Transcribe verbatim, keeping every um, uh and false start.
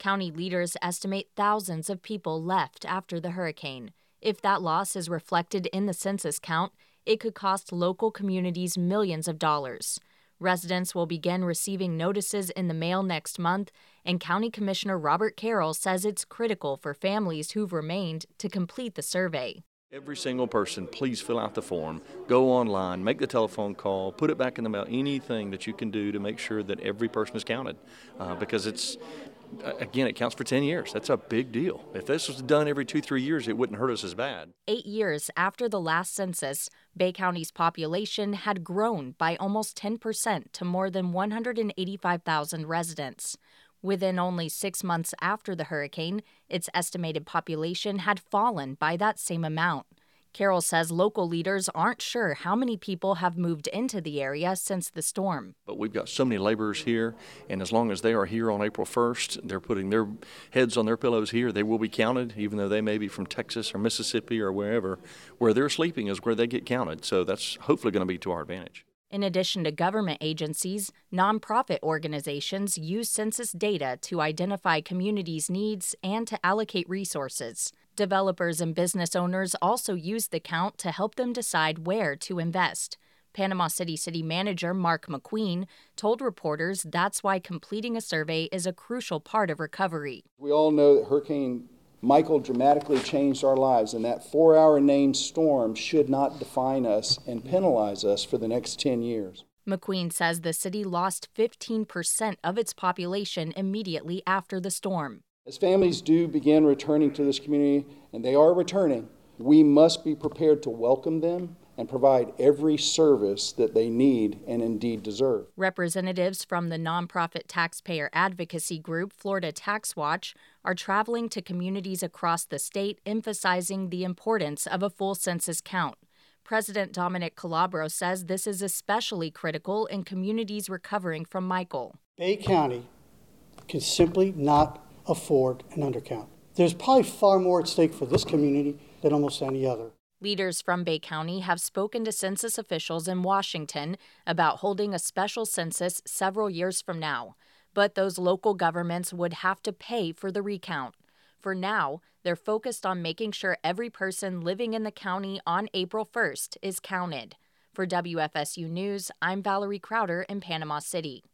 County leaders estimate thousands of people left after the hurricane. If that loss is reflected in the census count, it could cost local communities millions of dollars. Residents will begin receiving notices in the mail next month, and County Commissioner Robert Carroll says it's critical for families who've remained to complete the survey. Every single person, please fill out the form, go online, make the telephone call, put it back in the mail, anything that you can do to make sure that every person is counted. Uh, because it's, again, it counts for ten years. That's a big deal. If this was done every two, three years, it wouldn't hurt us as bad. Eight years after the last census, Bay County's population had grown by almost ten percent to more than one hundred eighty-five thousand residents. Within only six months after the hurricane, its estimated population had fallen by that same amount. Carroll says local leaders aren't sure how many people have moved into the area since the storm. But we've got so many laborers here, and as long as they are here on April first, they're putting their heads on their pillows here, they will be counted, even though they may be from Texas or Mississippi or wherever. Where they're sleeping is where they get counted, so that's hopefully going to be to our advantage. In addition to government agencies, nonprofit organizations use census data to identify communities' needs and to allocate resources. Developers and business owners also use the count to help them decide where to invest. Panama City City Manager Mark McQueen told reporters that's why completing a survey is a crucial part of recovery. We all know that Hurricane Michael dramatically changed our lives, and that four-hour named storm should not define us and penalize us for the next ten years. McQueen says the city lost fifteen percent of its population immediately after the storm. As families do begin returning to this community, and they are returning, we must be prepared to welcome them and provide every service that they need and indeed deserve. Representatives from the nonprofit taxpayer advocacy group Florida Tax Watch are traveling to communities across the state, emphasizing the importance of a full census count. President Dominic Calabro says this is especially critical in communities recovering from Michael. Bay County can simply not afford an undercount. There's probably far more at stake for this community than almost any other. Leaders from Bay County have spoken to census officials in Washington about holding a special census several years from now, but those local governments would have to pay for the recount. For now, they're focused on making sure every person living in the county on April first is counted. For W F S U News, I'm Valerie Crowder in Panama City.